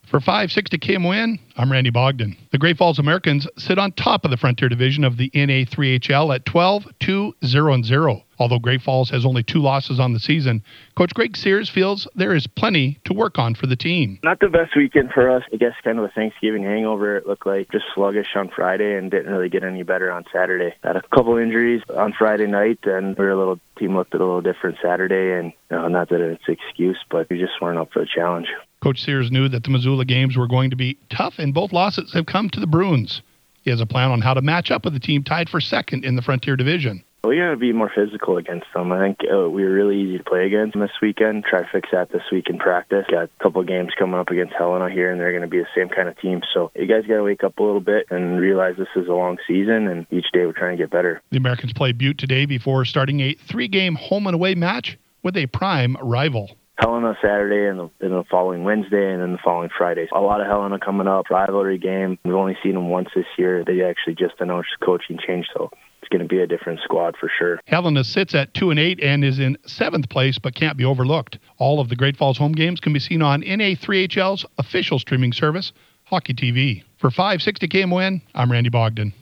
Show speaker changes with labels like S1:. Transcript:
S1: For 560 KMON, I'm Randy Bogdan. The Great Falls Americans sit on top of the Frontier Division of the NA3HL at 12-2-0-0. Although Great Falls has only 2 losses on the season, Coach Greg Sears feels there is plenty to work on for the team.
S2: Not the best weekend for us. I guess kind of a Thanksgiving hangover. It looked like just sluggish on Friday and didn't really get any better on Saturday. Had a couple injuries on Friday night, and team looked a little different Saturday. And not that it's an excuse, but we just weren't up for the challenge.
S1: Coach Sears knew that the Missoula games were going to be tough, and both losses have come to the Bruins. He has a plan on how to match up with the team tied for second in the Frontier Division.
S2: We got to be more physical against them. I think we were really easy to play against them this weekend. Try to fix that this week in practice. Got a couple of games coming up against Helena here, and they're going to be the same kind of team. So you guys got to wake up a little bit and realize this is a long season, and each day we're trying to get better.
S1: The Americans play Butte today before starting a 3-game home and away match with a prime rival.
S2: Helena Saturday and then the following Wednesday and then the following Friday. A lot of Helena coming up, rivalry game. We've only seen them once this year. They actually just announced coaching change, so it's going to be a different squad for sure.
S1: Helena sits at 2-8 and is in 7th place but can't be overlooked. All of the Great Falls home games can be seen on NA3HL's official streaming service, Hockey TV. For 560 KMON, I'm Randy Bogdan.